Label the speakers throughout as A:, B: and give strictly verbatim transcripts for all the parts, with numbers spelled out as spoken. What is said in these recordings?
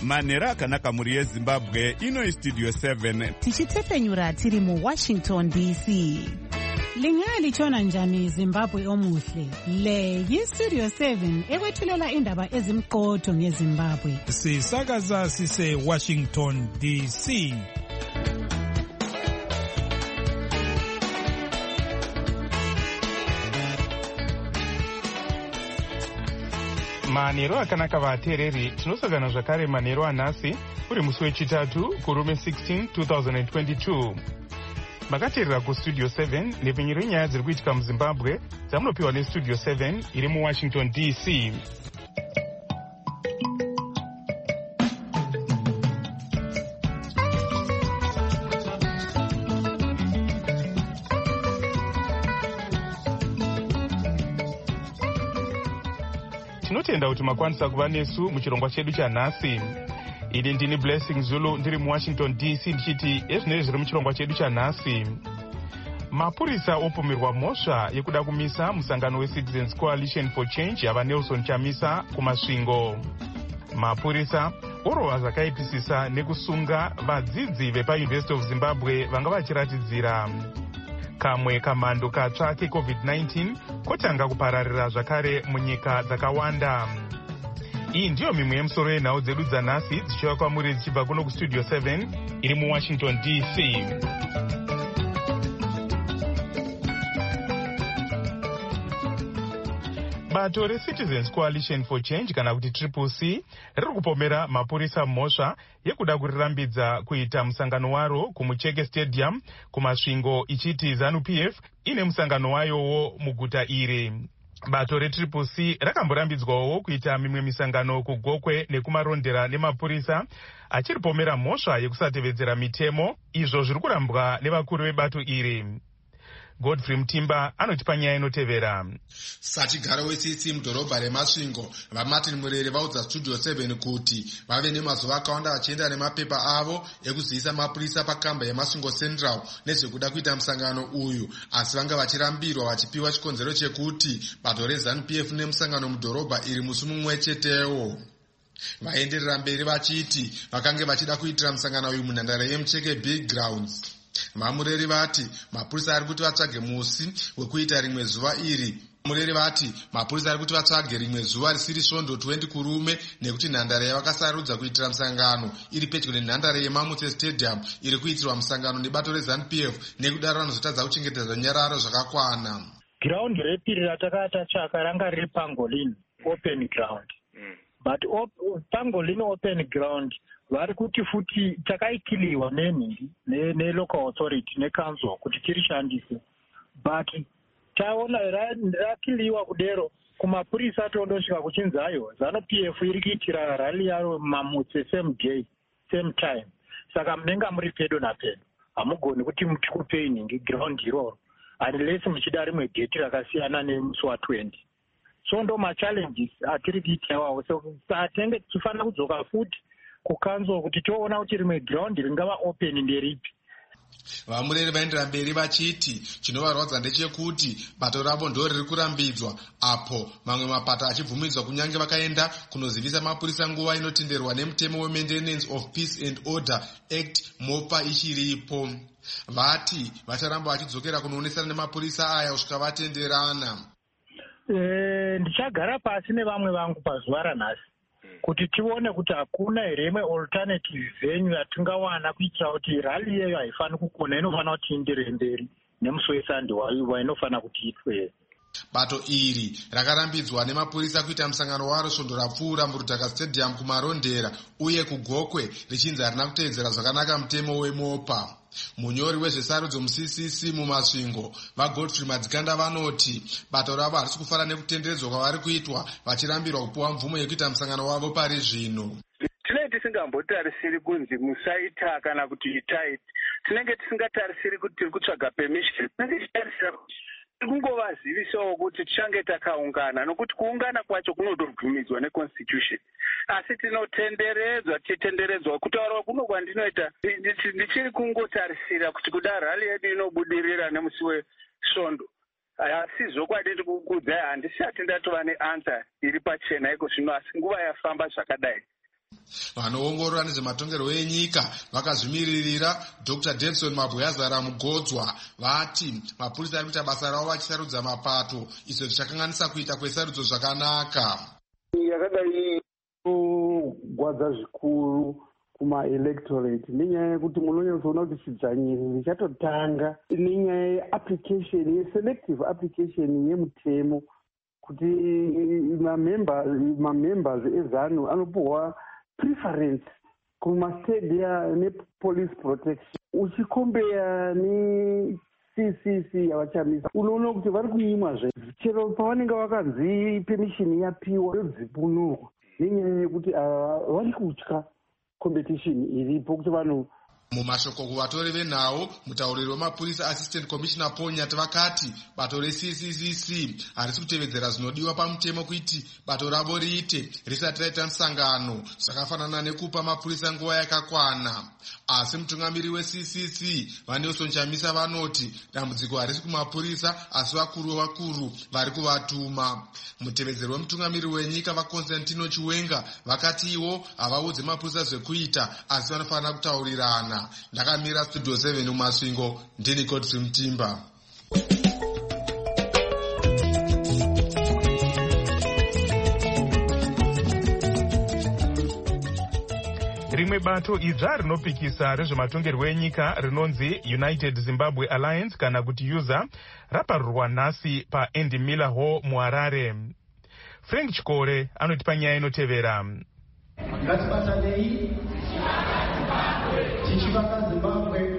A: Manhero akanaka muri yeZimbabwe, ino istudio seven.
B: Tichitefenyura tiri mu Washington D C.
C: Lingalitshona njani Zimbabwe omuhle? Le yiStudio seven ekwethulela indaba ezimqotho ngeZimbabwe.
D: Sisakaza sise Washington D C.
E: Manhero akanaka vateereri, tinosangana zvakare manhero anhasi uri musi wechitatu kurume sixteen two thousand twenty-two. Makateerera kuStudio seven nepfenyuro yenyaya dziri kuitika muZimbabwe dzamunopiwa neStudio seven iri muWashington D C. Tinotenda kuti makwanisa kuva nesu muchirongwa chedu chanhasi. Ini ndini Blessing Zulu ndiri muWashington D C ndichiti ezvinenge zviri muchirongwa chedu chanhasi. Mapurisa opomerwa mhosva yekuda kumisa musangano weCitizens Coalition for Change yava Nelson Chamisa kumasvingo. Mapurisa orova zvakaipisisa nekusunga vadzidzi vepaUniversity of Zimbabwe vanga vachiratidzira. Kamwe kamhando katsva keCovid nineteen kotanga kupararira zvakare munyika dzakawanda. Iyi ndiyo mimwe yemusoro yenhau dzedu dzanhasi dzichiva kwamuri dzichibva kuno kuStudio seven iri muWashington D C. Bato reCitizens Coalition for Change kana kuti Triple C riri kupomera mapurisa mhosva yekuda kurirambidza kuita musangano waro kumucheke Stadium kumasvingo ichiti ZANU-P F ine musangano wayowo muguta iri. Bato reTriple C rakamborambidzwawo kuita mimwe misangano kuGokwe nekumarondera nemapurisa achiripomera mhosva yekusatevedzera mitemo, izvo zviri kurambwa nevakuru vebato iri. Godfrey Mutimba anotipa nyaya inotevera.
F: Satigara weCC mudhorobha remasvingo vaMartin Murere vaudza Studio seven kuti vave nemazuva akawanda vachienda nemapepa avo ekuzivisa mapurisa pakamba yemasvingo Central nezvekuda kuita musangano uyu, asi vanga vachirambirwa vachipiwa chikonzero chekuti bato reZANU-P F nemusangano mudhorobha iri musi mumwe chetewo. Vaenderera mberi vachiti vakange vachida kuitira musangano uyu munhandare yemucheke Big Grounds. Vamureri vati mapurisa ari kuti vatsvage musi wekuita rimwe zuva iri. Mureri vati mapurisa ari kuti vatsvage rimwe zuva risiri svondo twenty kurume nekuti nhandare yavakasarudza kuitira musangano iri pedyo nenhandare yeMamutse Stadium iri kuitirwa musangano nebato reZANU-P F nekudaro vanozotadza kuchengetedza nyararo zvakakwana.
G: Ground repiri ratakata tsvaka ranga riri Pangolin open ground. Mm. But op, Pangolin open ground vari kuti futi takaikiliwa nenhingi nelocal authority necouncil kuti tirishandise, but taona rakiliwa kudero kumapurisa tondosvika kuchinzayo ZANU-P F iri kuitira rally yaro Mamutse same day same time, saka munenge muri pedo napedo hamugoni kuti mutikupei nhingi ground iroro unless muchida rimwe gate rakasiyana nemusi wa20. So ndo machallenges atiri kuitawawo, so satenge tichifanira kudzoka futi kukanzo kuti toona kuti rimwe ground ringava open nderipi.
F: Vamureri vaendera mberi vachiti chinovarwadza ndechekuti bato ravo ndo riri kurambidzwa, apo mamwe mapato achibvumidzwa kunyange vakaenda kunozivisa mapurisa nguva inotenderwa nemutemo weMaintenance of Peace and Order Act mopa ichiripo. Vati vacharamba vachidzokera kunoonesana nemapurisa aya kusvika vatenderana.
G: E, ndichagara pasi nevamwe vangu pazuva ranhasi kuti tione kuti hakuna here imwe alternative venue yatingawana kuitira kuti rally yeyo haifaniri kukona, inofanira kuti iendere mberi nemusi weSunday waiwa inofanira kuti itwe.
F: Bato iri rakarambidzwa nemapurisa kuita musangano waro svondo rapfuura muRutaka Stadium kumarondera uye kuGokwe richinzi harina kuteedzera zvakanaka mutemo weMopa. Munyori wezvesarudzo muC C C mumasvingo vaGodfrey Madzikanda vanoti bato ravo harisi kufara nekutenderedzwa kwavari kuitwa vachirambirwa kupiwa mvumo yekuita musangano wavo pari zvino.
H: Tinenge tisingambotarisiri kunzi musaita kana kuti itai, tinenge tisingatarisiri kuti tiri kutsvaga permission, tinenge tichitarisira kuti kungovazivisawo kuti tichange takaungana, nokuti kuungana kwacho kunotobvumidzwa neconstitution, asi tinotenderedzwa tichitenderedzwa kutaura kuno kwandinoita ndichiri kungotarisira kuti kuda rally yedu inobudirira nemusi wesvondo, asi zvokwadi ndikukuudzai handisati ndatova neansa iri pachena iko zvino, asi nguva yafamba zvakadai.
F: Vanoongorora nezvematongerwo enyika vakazvimiririra Doctor Davison Mabweyazara Mugodzwa vati mapurisa ari kuita basa ravo vachisarudza mapato, izvo zvichakanganisa kuita kwesarudzo zvakanaka.
I: Yakadai kugwadza zvikuru kuma-electorate nenyaya yekuti munonyatsoona kuti chidzanyiro zvichatotanga nenyaya yeapplication yeselective application yemutemo kuti mamembers ezanu anopuhwa preference kumastadiya nepolice protection. Uchikombeya ne-C C C yavachamisa unoona kuti vari kuimwazve chero pavanenge vakanzi permission yapiwa yodzipunurwa nenyaya yekuti vari kutya competition iripo kuti vanhu.
F: Mumashoko kuvatori venhau, mutauriri wemapurisa Assistant Commissioner Paul Nyati vakati bato re-C C C C harisi kutevedzera zvinodiwa pamutemo kuti bato ravo riite risati raita musangano, zvakafanana nekupa mapurisa nguva yakakwana. Asi mutungamiri we-C C C vaNelson Chamisa vanoti dambudziko harisi kumapurisa asi vakuru vakuru vari kuvatuma. Mutevedzeri wemutungamiri wenyika vaConstantino Chiwenga vakati ivo havaudzi mapurisa zvekuita asi vanofanira kutaurirana. Ndakamira Studio seven mumasvingo, ndini Godfrey Mutimba.
E: Rimwe bato idzva rinopikisa rezvematongerwo enyika rinonzi United Zimbabwe Alliance kana kuti U Z A raparurwa nhasi paEndy Miller Hall muHarare. Frank Chikore anotipa nyaya inotevera.
J: Ngatibatanei tichivaka Zimbabwe.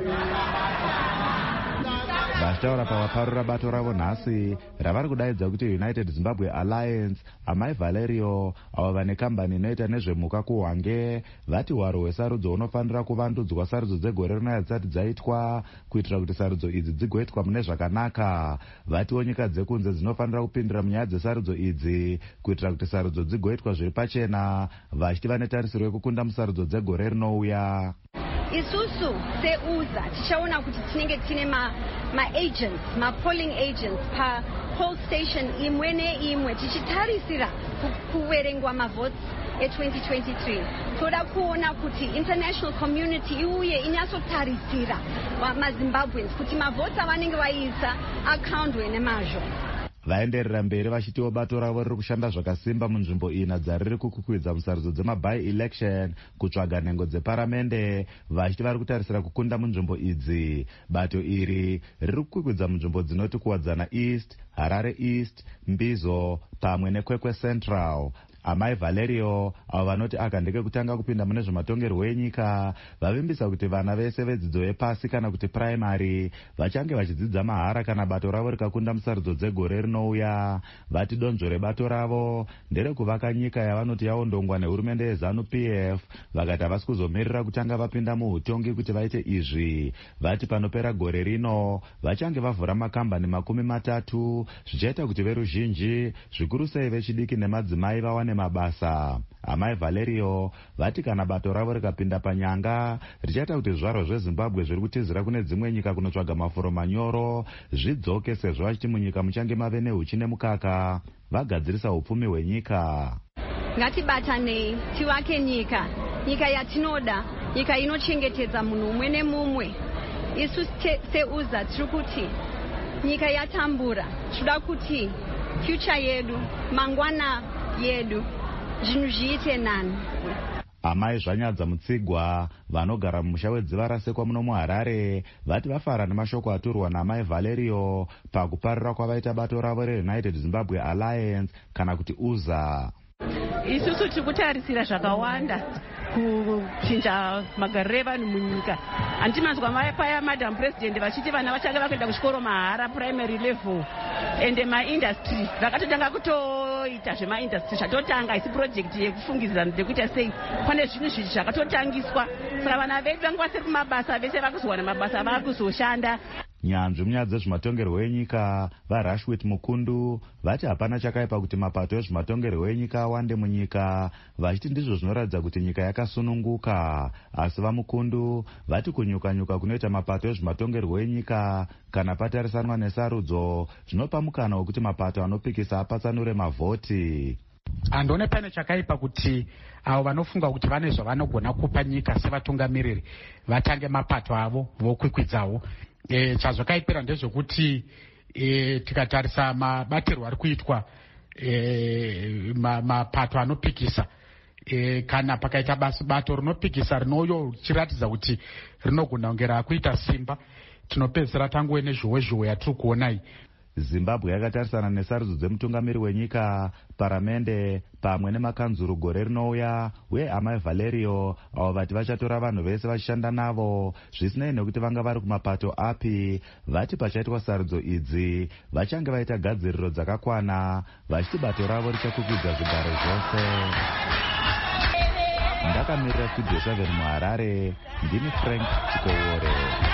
K: Vachitaura pavaparura bato ravo nhasi ravari kudaidza kuti United Zimbabwe Alliance, amai Valerio avo vane kambani inoita nezvemhuka kuhwange vati hwaro hwesarudzo hunofanira kuvandudzwa sarudzo dzegore rinaya dzisati dzaitwa kuitira kuti sarudzo idzi dzigoitwa mune zvakanaka. Vatiwo nyika dzekunze dzinofanira kupindira munyaya dzesarudzo idzi kuitira kuti sarudzo dzigoitwa zviri pachena, vachitiva netarisiro yekukunda musarudzo dzegore rinouya.
L: Isusu se-U Z A tichaona kuti tinenge tine ma ma-agents, ma-polling agents pa poll station imwe neimwe tichitarisira kuverengwa mavotes e-twenty twenty-three. Toda kuona kuti international community iuye inyatsotarisira maZimbabweans kuti mavotes avanenge vaisa akauntwe nemazvo.
K: Vaenderera mberi vachitiwo bato ravo riri kushanda zvakasimba munzvimbo ina dzariri kukukwidza musarudzo dzema-by-election kutsvaga nhengo dzeparamende, vachiti vari kutarisira kukunda munzvimbo idzi. Bato iri riri kukwidza munzvimbo dzinoti kuwadzana East, Harare East, Mbizo pamwe neKwekwe Central. Amai Valerio avo vanoti aka ndeke kutanga kupinda mune zvematongerwo enyika vavimbisa kuti vana vese vedzidzo yepasi kana kuti primary vachange vachidzidza mahara kana bato ravo rikakunda musarudzo dzegore rinouya. Vati donzvo rebato ravo nderekuvaka nyika yavanoti yaondongwa nehurumende yeZANU P F, vakati havasi kuzomirira kutanga vapinda muhutongi kuti vaite izvi. Vati panopera gore rino vachange vavhura makambani makumi matatu zvichaita kuti veruzhinji zvikuru sei vechidiki nemadzimai vawane mabasa. Amai Valerio vati kana bato ravo rikapinda panyanga richaita kuti zvaro zveZimbabwe zviri kutizira kune dzimwe nyika kunotsvaga mafuro manyoro zvidzoke, sezvo vachiti munyika muchange mave nehuchi nemukaka vagadzirisa upfumi hwenyika.
L: Ngatibatanei tivake nyika, nyika yatinoda, nyika inochengetedza munhu umwe nemumwe. Isu se-U Z A tiri kuti nyika yatambura, tinoda kuti future yedu, mangwana yedu, zvinhu zviite nani.
K: Amai Zvanyadza Mutsigwa vanogara mumusha wedziva rasekwa muno muHarare vati vafara nemashoko aturwa naamai Valerio pakuparira kwavaita bato ravo reUnited Zimbabwe Alliance kana kuti U Z A.
M: Isusu tiri kutarisira zvakawanda kuchinja magariro evanhu munyika. Handimanzwa paya madam president vachiti vana vachange vakuenda kuchikoro mahara primary level ende maindustry vakatotanga kutoita zvemaindustry zvatotanga haisi project yekufungidzira ndekuita sei, pane zvinhu zvizvi zvakatotangiswa, saka vana vedu vange vasiri kumabasa vese vakuzowana mabasa vakuzoshanda.
K: Nyanzvi munyaya dzezvematongerwo enyika vaRashwit Mukundu vati hapana chakaipa kuti mapato ezvematongerwo enyika awande munyika, vachiti ndizvo zvinoratidza kuti nyika yakasununguka. Asi vaMukundu vati kunyuka-nyuka kunoita mapato ezvematongerwo enyika kana patarisanwa nesarudzo zvinopa mukana wekuti mapato anopikisa apatsanure mavhoti.
N: handione pane chakaipa kuti avo vanofunga kuti vane zvavanogona kupa nyika sevatungamiriri vatange mapato avo vokwikwidzawo. E, chazvakaipira ndezvekuti e, tikatarisa mabatirwo ari kuitwa e, mapato ma anopikisa e, kana pakaita bato rinopikisa rinouyo chiratidza kuti rinogona kunge rakuita simba, tinopedzera tanguve nezhowe zhowe yatiri kuona iyi.
K: Zimbabwe yakatarisana nesarudzo dzemutungamiri wenyika, paramende pamwe nemakanzuru gore rinouya, uye amai Valerio avo vati vachatora vanhu vese vachishanda navo zvisinei nekuti vanga vari kumapato api. Vati pachaitwa sarudzo idzi vachange vaita gadziriro dzakakwana, vachiti bato ravo richakwikwidzwa zvigaro zvose. Ndakamirira Studio seven muHarare, ndini Frank Chikowore.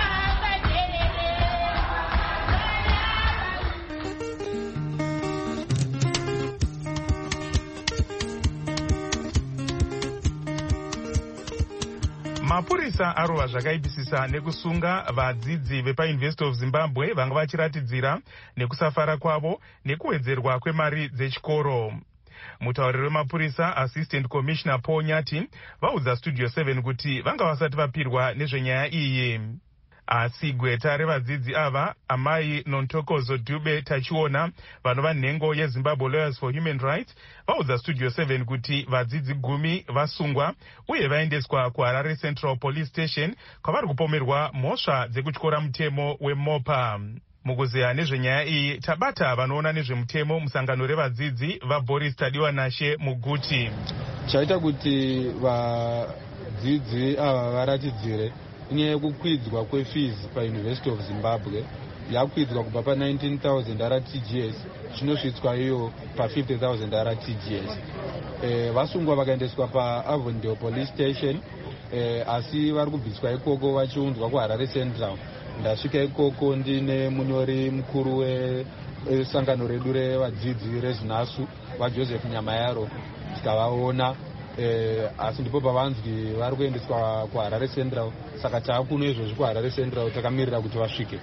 E: Mapurisa arova zvakaipisisa nekusunga vadzidzi vepaUniversity of Zimbabwe vanga vachiratidzira nekusafara kwavo nekuwedzerwa kwemari dzechikoro. Mutauriri wemapurisa Assistant Commissioner Paul Nyati vaudza Studio seven kuti vanga vasati vapirwa nezvenyaya iyi. Asi gweta revadzidzi ava, amai Nontokozo Dube Tachiona, vanova nhengo yeZimbabwe Lawyers for Human Rights, vaudza Studio seven kuti vadzidzi gumi vasungwa uye vaendeswa kuHarare Central Police Station kwavari kupomerwa mhosva dzekutyora mutemo weMopa. Mukuzeya nezvenyaya iyi tabata vanoona nezvemutemo musangano revadzidzi vaBoris Tadiwanashe muGuti.
O: Chaita kuti vadzidzi ava varatidzire inyaya yekukwidzwa kwefees paUniversity of Zimbabwe yakwidzwa kubva pa nineteen thousand R T G S zvinosvitswa iyo pa fifty thousand R T G S. Eh, vasungwa vakaendeswa pa Avondale Police Station, eh, asi vari kubviswa ikoko vachiunzwa kuHarare Central. Ndasvika ikoko ndine munyori mukuru wesangano redu revadzidzi reZinasu vaJoseph Nyamayaro, tikavaona. Eh, asi ndipo pavanzwi vari kuendeswa kuHarare Central, saka taakuno izvozvi kuHarare Central takamirira kuti vasvike.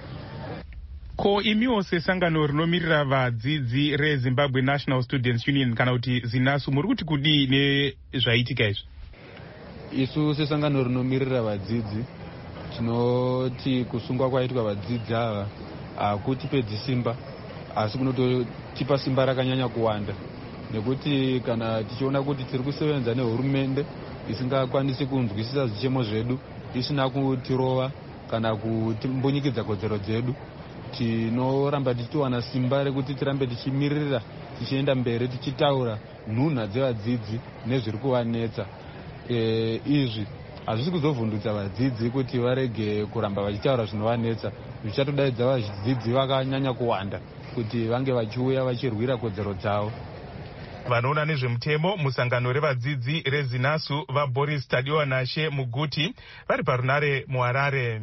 E: Ko imiwo sesangano rinomirira vadzidzi reZimbabwe National Students Union kana kuti ZINASU muri kuti kudii nezvaitika izvi?
O: Isu sesangano rinomirira vadzidzi tinoti kusungwa kwaitwa vadzidzi ava hakutipedzi simba, asi kunototipa simba rakanyanya kuwanda, nekuti kana tichiona kuti tiri kusevenza nehurumende isingakwanisi kunzwisisa zvichemo zvedu, isina kutirova kana kutimbonyikidza kodzero dzedu, tinoramba tichiwana simba rekuti tirambe tichimirira, tichienda mberi tichitaura nhunha dzevadzidzi nezviri kuvanetsa. E, izvi hazvisi kuzovhundutsa vadzidzi kuti varege kuramba vachitaura zvinovanetsa, zvichatodaidza vadzidzi vakanyanya kuwanda kuti vange vachiuya vachirwira kodzero dzavo.
E: Vanoona nezvemutemo musangano revadzidzi reZinasu vaBoris Tadiwanashe muGuti vari parunare muHarare.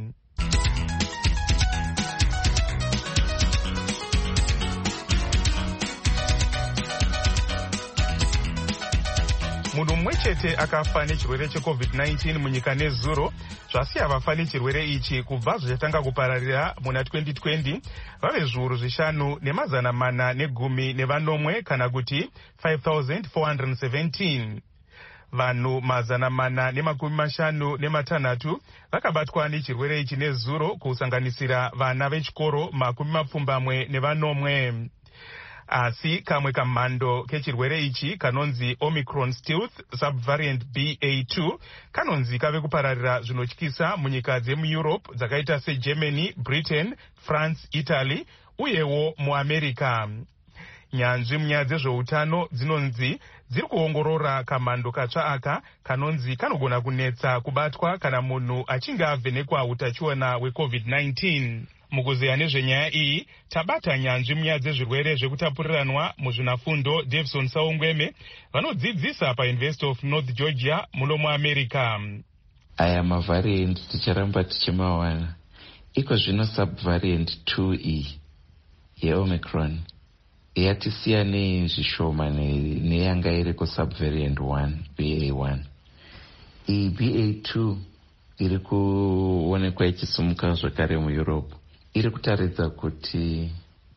E: Munhu mumwe chete akafa nechirwere cheCovid nineteen munyika nezuro, zvasiya vafa nechirwere ichi kubva zvichatanga kupararira muna twenty twenty vave zviuru zvishanu nemazana mana negumi nevanomwe kana kuti five thousand four hundred seventeen. Vanhu mazana mana nemakumi mashanu nematanhatu vakabatwa nechirwere ichi nezuro, kusanganisira vana vechikoro makumi mapfumbamwe nevanomwe. Asi kamwe kamhando kechirwere ichi kanonzi Omicron Stealth Subvariant B A two kanonzi kave kupararira zvinotyisa munyika dzemuEurope dzakaita seGermany, Britain, France, Italy uyewo muAmerica. Nyanzvi munyaya dzezveutano dzinonzi dziri kuongorora kamhando katsva aka kanonzi kanogona kunetsa kubatwa kana munhu achinge avhenekwa utachiona weCovid nineteen. Mukuzeya nezvenyaya iyi tabata nyanzvi munyaya dzezvirwere zvekutapuriranwa muzvinafundo Davison Saungweme vanodzidzisa paUniversity of North Georgia muno muAmerica.
P: Aya mavariant ticharamba tichimawana. Iko zvino subvariant two E yeOmicron yatisiya nezvishoma neyanga iri kusubvariant one B A one. Iyi B A two iri kuonekwa ichisumuka zvakare muEurope iri kutaridza kuti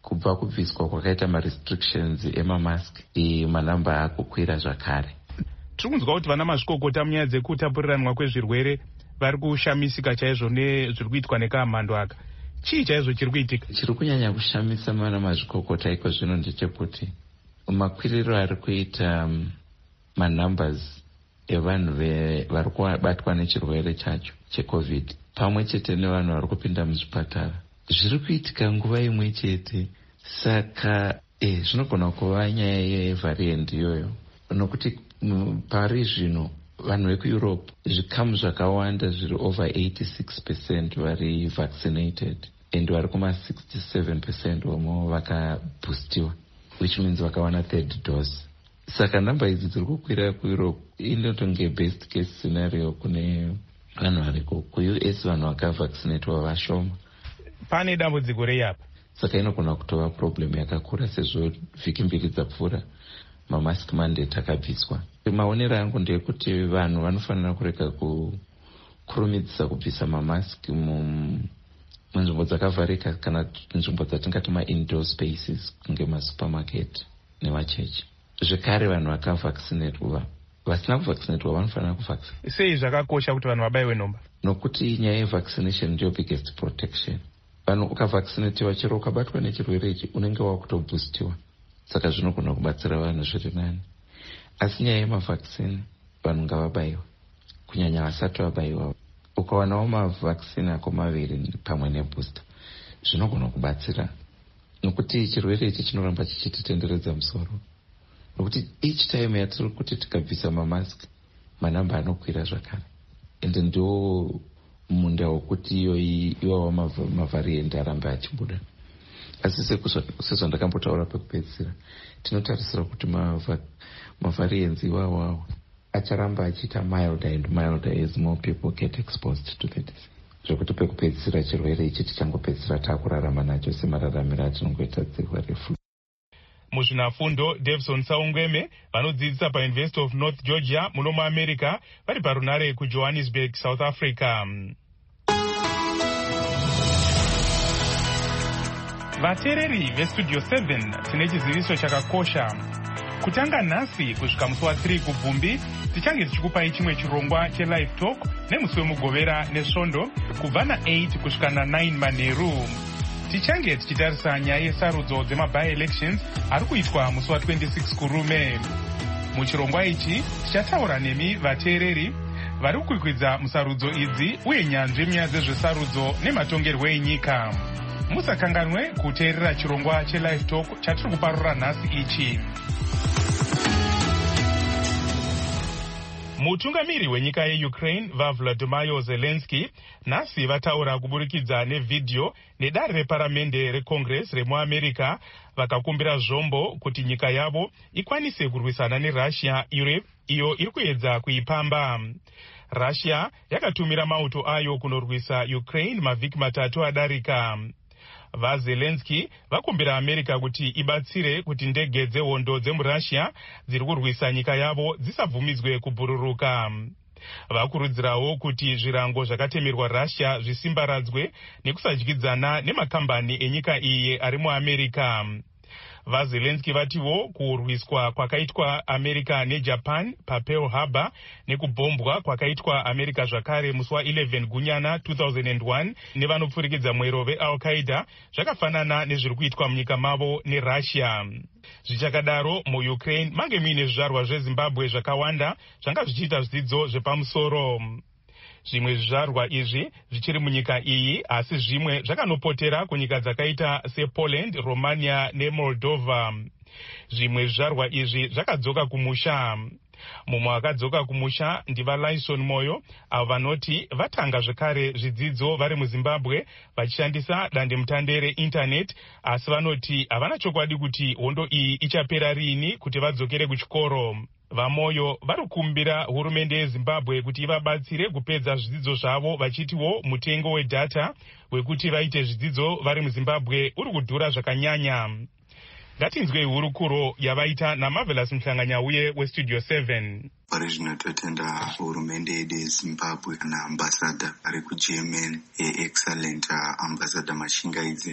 P: kubva kubviswa kwakaita marestrictions emamask manamba akukwira zvakare.
E: Tiri kunzwa kuti vana mazvikokota munyaya dzekutapuriranwa kwezvirwere vari kushamisika chaizvo nezviri kuitwa nekamhando aka. Chii chaizvo chiri kuitika?
P: Chiri kunyanya kushamisa vana mazvikokota iko zvino ndechekuti makwiriro ari kuita um, manumbers evanhu vari kubatwa nechirwere chacho checovid pamwe chete nevanhu vari kupinda muzvipatara zviri kuitika nguva imwe chete. Saka eh, zvinogona kuva nyaya yevhariend iyoyo, nokuti pari zvino vanhu vekueurope zvikamu zvakawanda zviri over eighty-six percent vari vaccinated and vari kuma sixty-seven percent wamo vakaboostiwa, which means vakawana third dose. Saka namba idzi dziri kukwira kueurope inotonge best case scenario kune vanhu variko. Ku-U S vanhu vakavaccinatwa vashoma.
E: Pane dambudziko rei apa?
P: Saka inogona kutova problem yakakura sezvo vhiki mbiri dzapfuura mamask mandate akabviswa. Maonero angu ndeyekuti vanhu vanofanira kureka kukurumidzisa kubvisa mamask munzvimbo dzakavharika kana nzvimbo dzatingati ma-indoor spaces kunge masupermarket nemachechi. Zvekare vanhu vakavaccinatwa, vasina kuvaccinatwa vanofanira kuvaccinatwa.
E: Sei zvakakosha kuti vanhu vabayiwe nhomba?
P: Nokuti nyaya yevaccination ndiyo biggest protection. Vanhu ukavaccinatiwa chero ukabatwa nechirwere ichi unenge wakutoboostiwa, saka zvinogona kubatsira vanhu zviri nani. Asi nyaya yemavaccine vanhu ngavabayiwa, kunyanya vasati vabayiwa. Ukawanawo mavaccine ako maviri pamwe nebooster zvinogona kubatsira, nokuti chirwere ichi chinoramba chichititenderedza musoro. Nokuti each time yatiri kuti tikabvisa mamask manamba anokwira zvakare, ende ndo munda wokuti iwawo mavhariend arambe achibuda. Asi sezvandakambotaura pekupedzisira, tinotarisira kuti mavhariends iwawawo acharamba achiita milder and milder as more people get exposed to the disease. Zvekuti pekupedzisira chirwere ichi tichangopedzisira taakurarama nacho semararamiro atinongoita dzihwa refu.
E: Muzvinafundo Davison Saungweme vanodzidzisa paUniversity of North Georgia muno muAmerica vari parunare kuJohannesburg, South Africa. Vateereri veStudio seven tine chiziviso chakakosha. Kutanga nhasi kusvika musi wa3 kubvumbi tichange tichikupai chimwe chirongwa chelive talk nemusi wemugovera nesvondo kubva na8 kusvika na9 manheru. Tichange tichitarisa nyaya yesarudzo dzemabi-elections ari kuitwa musi wa26 kurume. Muchirongwa ichi tichataura nemi vateereri vari kukwikwidza musarudzo idzi uye nyanzvi munyaya dzezvesarudzo nematongerwo enyika. Musakanganwe kuteerera chirongwa chelive talk chatiri kuparura nhasi ichi. Mutungamiri wenyika yeUkraine vaVladimir Zelensky nhasi vataura kuburikidza nevhidhiyo nedare reparamende reCongress remuAmerica vakakumbira zvombo kuti nyika yavo ikwanise kurwisana neRussia iyo iri kuedza kuipamba. Russia yakatumira mauto ayo kunorwisa Ukraine mavhiki matatu adarika. VaZelensky vakumbira America kuti ibatsire kuti ndege dzehondo dzemuRussia dziri kurwisa nyika yavo dzisabvumidzwe kubhururuka. Vakurudzirawo kuti zvirango zvakatemerwa Russia zvisimbaradzwe nekusadyidzana nemakambani enyika iyi ari muAmerica. VaZelensky vatiwo kurwiswa kwakaitwa America neJapan paPearl Harbor nekubhombwa kwakaitwa America zvakare musi wa11 gunyana two thousand one nevanopfurikidza mwero veAl-Qaeda zvakafanana nezviri kuitwa munyika mavo neRussia. Zvichakadaro muUkraine mange muine zvizvarwa zveZimbabwe zvakawanda zvanga zvichiita zvidzidzo zvepamusoro. Zvimwe zvizvarwa izvi zvichiri munyika iyi, asi zvimwe zvakanopotera kunyika dzakaita sePoland, Romania neMoldova. Zvimwe zvizvarwa izvi zvakadzoka kumusha. Mumwe akadzoka kumusha ndivaLyson Moyo, avo vanoti vatanga zvekare zvidzidzo vari muZimbabwe vachishandisa dandemutande reinternet, asi vanoti havana chokwadi kuti hondo iyi ichapera rini kuti vadzokere kuchikoro. VaMoyo vari kukumbira hurumende yeZimbabwe kuti ivabatsire kupedza zvidzidzo zvavo vachitiwo mutengo wedhata wekuti vaite zvidzidzo vari muZimbabwe uri kudhura zvakanyanya. Ngatinzwei hurukuro yavaita naMarvelous Mhlanganyauye weStudio seven.
Q: Pari zvino totenda hurumende yedu yeZimbabwe kana ambassador ari kuGermany, excellent ambassador Mashingaidze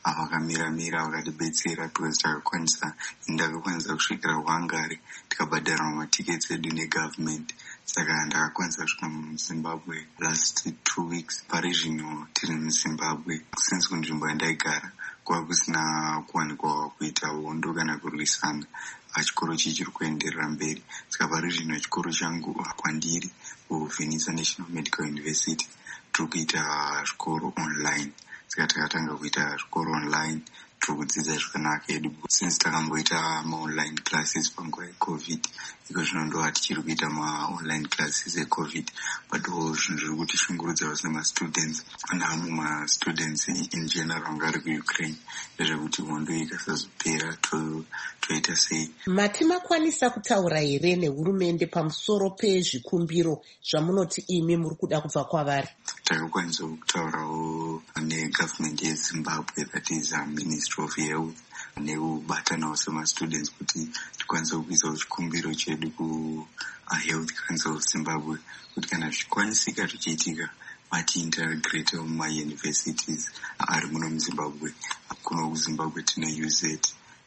Q: vakamira-mira vakatibetsera because takakwanisa ndakakwanisa kusvikira kuHungary tikabhadhara matiketi edu negovernment. Saka ndakakwanisa kusvika muZimbabwe last two weeks. Pari zvino tiri muZimbabwe. Since kunzvimbo yandaigara kwava kusina kuwanikwa kuita hondo kana kurwisana. Chikoro ichi chiri kuenderera mberi. Saka pari zvino chikoro changu kwandiri kuVenisa National Medical University tiri kuita zvikoro online. Saka takatanga kuita zvikoro online tiri kudzidza zvakanaka edu. Since takamboita ma-online classes panguva yeCovid, iko zvino ndo hatichiri kuita ma-online classes eCovid, but zvinhu zviri kutishungurudza semastudents naamwe ma-students in general anga ari kuUkraine ndezvekuti hondo ikasazopera toita sei.
R: Mati makwanisa kutaura here nehurumende pamusoro pezvikumbiro zvamunoti imi muri kuda kubva kwavari?
Q: Takakwanisa kutaurawo negovernment yeZimbabwe, that is a Ministry of Health, nekubatanawo semastudents kuti tikwanisa kuisawo chikumbiro chedu kuHealth Council of Zimbabwe kuti kana zvikwanisika zvichiitika mati-integrate mumauniversities ari muno muZimbabwe. Kuno kuZimbabwe tine U Z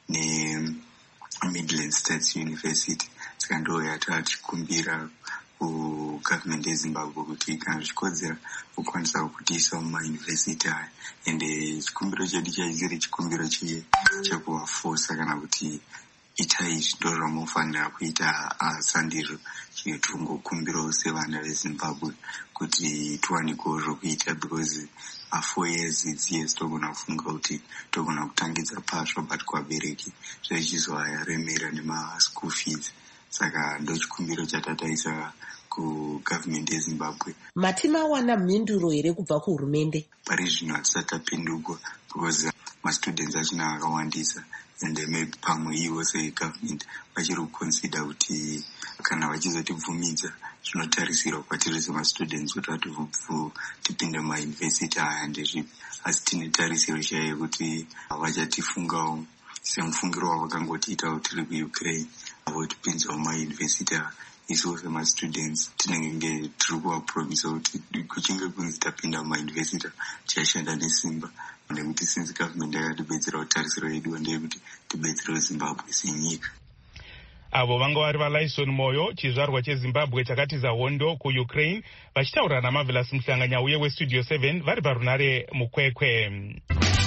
Q: neMidland State University. Saka ndo yatachikumbira kugovernment yeZimbabwe kuti kana zvichikodzera kukwanisa kutiisa mumayunivhesiti aya. Ende chikumbiro chedu chaiziri chikumbiro chekuvafosa kana kuti itai ndo zvamunofanira kuita sandizvo chitungokumbirawo sevana veZimbabwe kuti tiwanikewo zvokuita, because a four years it's years togona kufunga kuti togona kutangidza pasva but kuvabereki zvichizovaremera nemaschool fees. Saka ndo chikumbiro chatataisa kugovernment yeZimbabwe.
R: Mati mawana mhinduro here kubva kuhurumende?
Q: Pari zvino hatisati tapindurwa because mastudents achina akawandisa, and maybe pamwe ivo segovernment vachiri kuconsider kuti kana vachizotibvumidza zvinotarisirwa kwatiri semastudents kuti tipinde mumayunivhesiti aya ndezvipi. Asi tine tarisiro chaiyo kuti vachatifungawo semufungiro wavakangotiita kuti tiri kuUkraine votipinzawo mumayunivhesiti aya. Isu semastudents tinenge tiri kuvapromisa kuti kuchinge kunzi tapinda mumayunivhesiti tichashanda nesimba, nekuti since government yakatibetsera kutarisiro yedu ndeyekuti tibetserewo Zimbabwe senyika.
E: Avo vanga vari vaLaison Moyo, chizvarwa cheZimbabwe chakatiza hondo kuUkraine, vachitaura naMarvelous Muhlanganya uye weStudio seven vari parunare mukwekwe.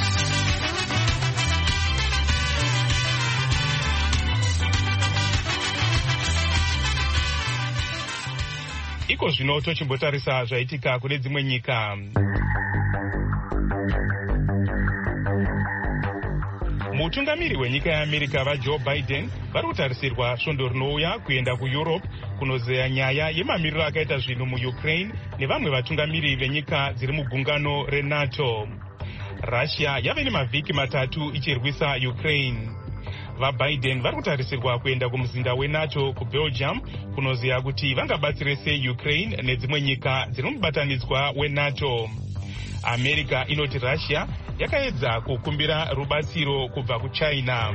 E: Iko zvino tochimbotarisa zvaitika kune dzimwe nyika. Mutungamiri wenyika yeAmerica vaJoe Biden vari kutarisirwa svondo rinouya kuenda kuEurope kunozeya nyaya yemamiriro akaita zvinhu muUkraine nevamwe vatungamiri venyika dziri mugungano reNATO. Russia yave nemavhiki matatu ichirwisa Ukraine. VaBiden vari kutarisirwa kuenda kumuzinda weNATO kuBelgium kunoziya kuti vangabatsire sei Ukraine nedzimwe nyika dziri mubatanidzwa weNATO. America inoti Russia yakaedza kukumbira rubatsiro kubva kuChina.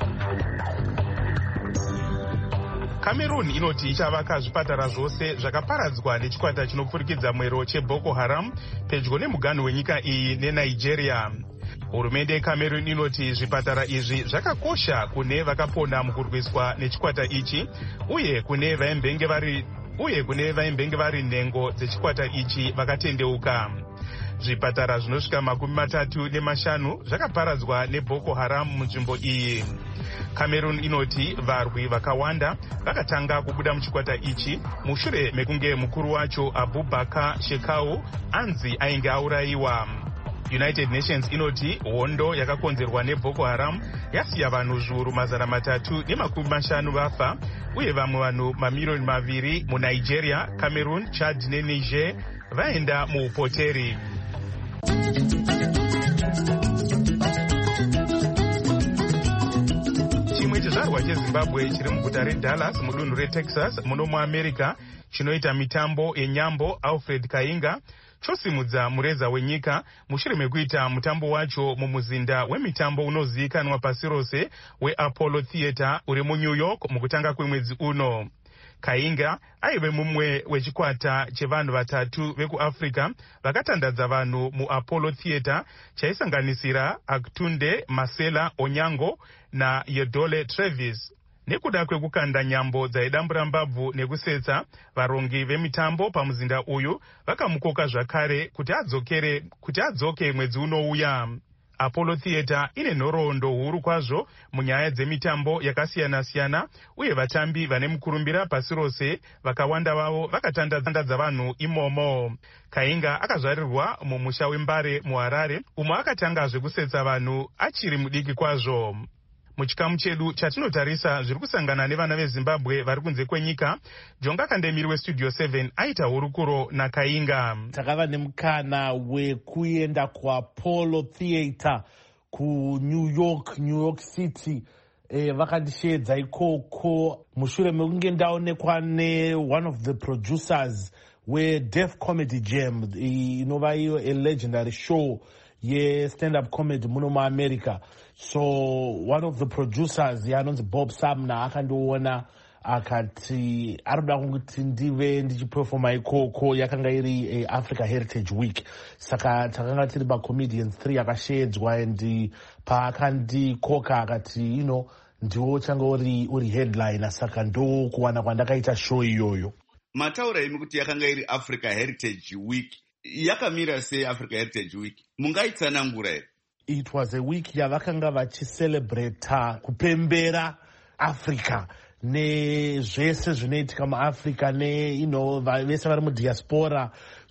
E: Cameroon inoti ichavaka zvipatara zvose zvakaparadzwa nechikwata chinopfurikidza mwero cheBoko Haram pedyo nemuganhu wenyika iyi neNigeria. Hurumende yeCameroon inoti zvipatara izvi zvakakosha kune vakapona mukurwiswa nechikwata ichi uye kune vaimbenge vari uye kune vaimbenge vari nhengo dzechikwata ichi vakatendeuka. Zvipatara zvinosvika makumi matatu nemashanu zvakaparadzwa neBoko Haram munzvimbo iyi. Cameroon inoti varwi vakawanda vakatanga kubuda muchikwata ichi mushure mekunge mukuru wacho Abubakar Shekau anzi ainge aurayiwa. United Nations inoti hondo yakakonzerwa neBoko Haram yasiya vanhu zviuru mazana matatu nemakumi mashanu vafa uye vamwe vanhu mamiliyoni maviri muNigeria, Cameroon, Chad neNiger vaenda muupoteri. Chimwe chizvarwa cheZimbabwe chiri muguta reDallas mudunhu reTexas muno muAmerica chinoita mitambo yenyambo Alfred Kainga chosimudza mureza wenyika mushure mekuita mutambo wacho mumuzinda wemitambo unozivikanwa pasi rose weApollo Theatre uri muNew York mukutanga kwemwedzi uno. Kainga aive mumwe wechikwata chevanhu vatatu vekuafrica vakatandadza vanhu muapollo theatre chaisanganisira Aktunde Masela Onyango naYedole Travis. Nekuda kwekukanda nyambo dzaidambura mbabvu nekusetsa, varongi vemitambo pamuzinda uyu vakamukoka zvakare kuti adzokere kuti adzoke mwedzi unouya. Apollo Theatre ine nhoroondo huru kwazvo munyaya dzemitambo yakasiyana-siyana, uye vatambi vane mukurumbira pasi rose vakawanda vavo vakatandadza vanhu imomo. Kainga akazvarirwa mumusha wembare muHarare, umo akatanga zvekusetsa vanhu achiri mudiki kwazvo. Muchikamu chedu chatinotarisa zviri kusangana nevana veZimbabwe vari kunze kwenyika, Jonga Kandemiri weStudio seven aita hurukuro naKainga.
S: Takava nemukana wekuenda kuApollo Theatre kuNew York, New York City. E, vakandishedza ikoko mushure mekunge ndaonekwa ne one of the producers weDef Comedy Jam, inova iyo a legendary show ye stand-up comedy muno muAmerica. So one of the producers yanonzi Bob Sumner akandiona akati arikuda kuti ndive ndichiperforma ikoko. Yakanga iri uh, Africa Heritage Week, saka takanga tiri macomedians three akashedzwa, and paakandikoka akati you know ndiwo changa uri uri headliner, saka ndo kuwana kwandakaita show iyoyo.
T: Mataura imi kuti yakanga iri Africa Heritage Week, yakamira sei Africa Heritage Week? Mungaitsanangura here?
S: It was a week yavakanga vachicelebrata kupembera Africa nezvese zvinoitika muAfrica, ne you know vese vari mudiaspora.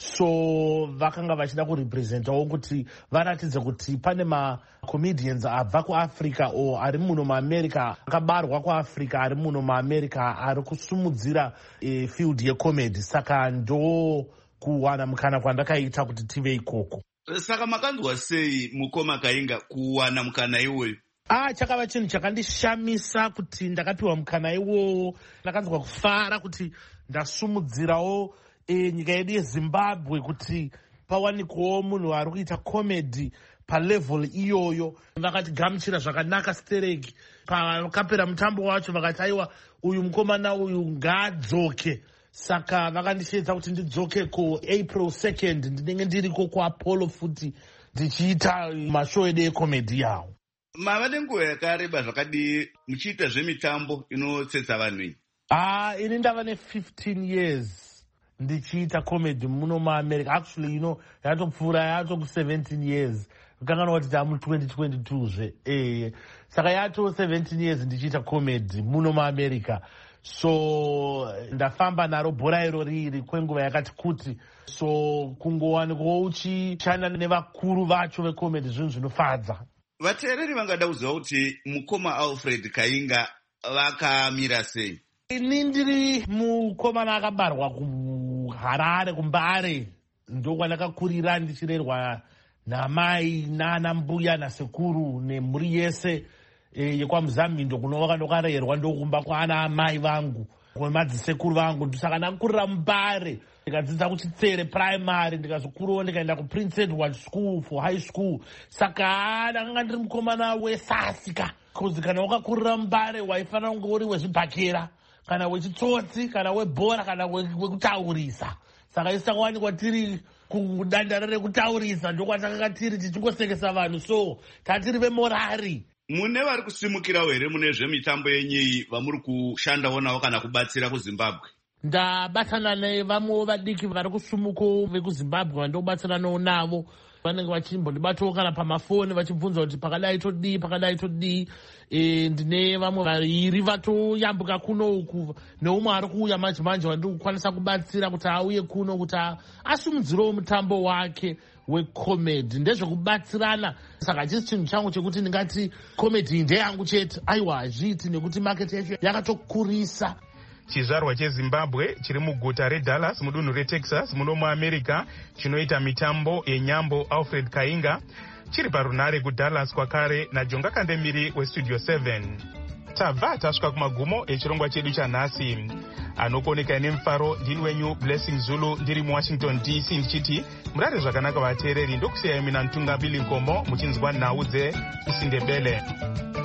S: So vakanga vachida kurepresentawo kuti varatidze kuti pane macomedians abva kuAfrica o ari muno muAmerica, akabarwa kuAfrica ari muno muAmerica, ari kusumudzira e, field yecomedy. Saka ndo kuwana mukana kwandakaita kuti tive ikoko.
T: Saka makanzwa sei mukoma Kainga kuwana mukana iwoyo?
S: Ah, chakava chinhu chakandishamisa kuti ndakapiwa mukana iwowo. Ndakanzwa kufara kuti ndasumudzirawo e, nyika yedu yeZimbabwe kuti pawanikwawo munhu ari kuita comedy palevel iyoyo. Vakatigamuchira zvakanaka stereki. Pakapera mutambo wacho vakati aiwa uyu mukomana uyu ngaadzoke. Saka vakandishedza kuti ndidzoke ku April second ndinenge ndiriko kuApollo futi ndichiita mashow edu ecomedy yawo.
T: Mava nenguva yakareba zvakadi muchiita zvemitambo inotsetsa vanhu iyi?
S: Ah, ini ndava ne-fifteen years ndichiita comedy muno muAmerica. Actually, you know, yatopfuura yato ku-seventeen years. Ukanganwa kuti tamu twenty twenty-two zve. Eh, saka yato seventeen years ndichiita comedy muno muAmerica. So ndafamba naro bhora iro riri kwenguva yakati kuti. So kungowanikwa uchishanda nevakuru vacho vecomedy zvinhu zvinofadza.
T: Vateereri vangada kuziva kuti mukoma Alfred Kainga vakamira sei?
S: Ini ndiri mukomana akabarwa kuHarare kuMbare, ndokwandakakurira ndichirerwa namai nana mbuya nasekuru nemhuri yese e, yekwaMuzambindo kunova ndokarerwa ndokumba kwaana amai vangu kwemadzisekuru vangu. Saka ndakurira muMbare, ndikadzidza kuChitsere primary, ndikazokurawo ndikaenda kuPrince Edward School for high school. Saka ndakanga ndiri mukomana wesasika, kuzi kana wakakurira muMbare waifanira kunge uri wezvibhakera kana wechitsotsi kana webhora kana wekutaurisa. Saka isi takawanikwa tiri kudandara rekutaurisa, ndokwatakanga tiri tichingosekesa vanhu. So tatiri vemorari.
T: Mune vari kusimukirawo here mune zvemitambo yenyii vamuri kushandawo navo kana kubatsira kuZimbabwe?
S: Ndabatana nevamwe vadiki vari kusumuko vekuZimbabwe vandobatsiranawo navo. Vanenge vachimbondibatawo kana pamafoni vachibvunza kuti pakadai todii pakadai todii. E, ndine vamwe vaviri vatoyambuka kuno uku, neumwe ari kuuya manje manje wandiri kukwanisa kubatsira kuti auye kuno kuti asumudzirewo mutambo wake wecomedy. Ndezvekubatsirana. Saka hachisi chinhu changu chekuti ndingati comedy ndeyangu chete. Aiwa, hazviiti, nekuti market yacho yakatokurisa.
E: Chizvarwa cheZimbabwe chiri muguta reDallas mudunhu reTexas muno muAmerica chinoita mitambo yenyambo Alfred Kainga chiri parunare kuDallas kwakare naJonga Kandemiri weStudio seven. Tabva tasvika kumagumo echirongwa chedu chanhasi. Anokoneka nemufaro ndini wenyu Blessing Zulu ndiri muWashington D C ndichiti murare zvakanaka vateereri. Ndokusiyai mina Ntunga Billy Nkomo muchinzwa nhau dzeIsindebele.